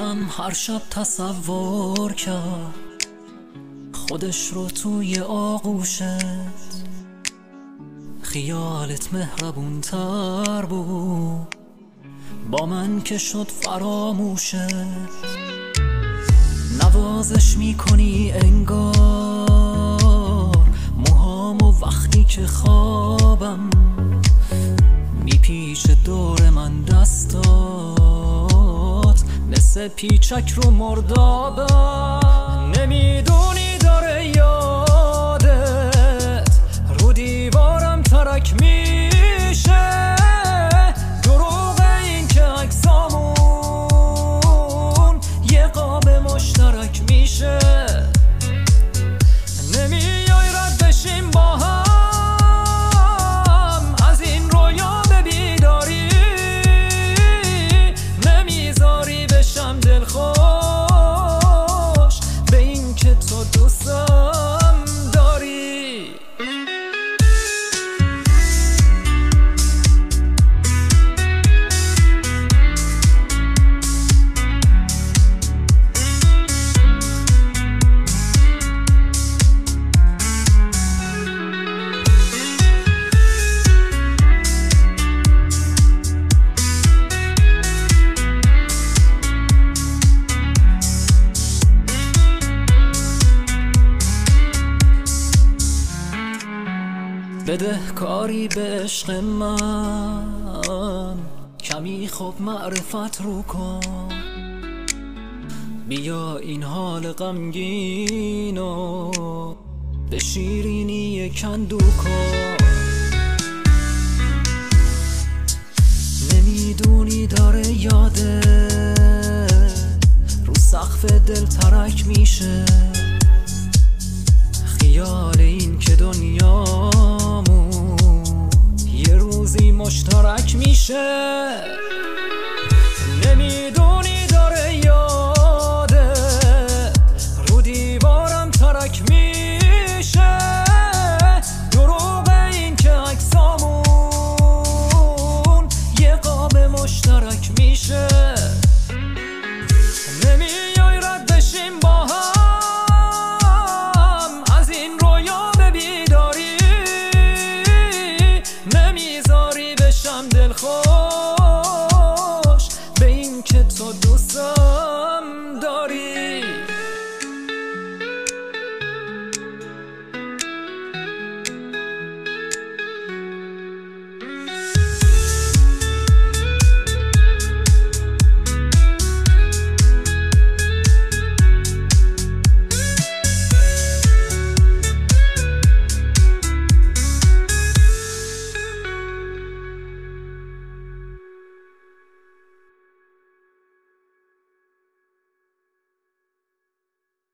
دلم هر شب تصور کرد خودش رو توی آغوشت، خیالت مهربون تر بود با من که شد فراموشت. نوازش میکنی انگار موهامو وقتی که خوابم میپیچه دور من دستات مثل پیچک رو مردابم. نمیدونی داره یادت رو دیوارم ترک میشه، دروغ این که عکسامون یه قاب مشترک میشه. نمیای رد بشیم با هم از این رویا به بیداری، نمیذاری بشم دلخوش به این که تو دوستم داری. بده کاری به عشق من کمی خوب معرفت رو کن، بیا این حال غمگینو به شیرینی کندو کن. نمیدونی داره یاده رو سقف دل ترک میشه، خیال این که دنیامون یه روزی مشترک میشه.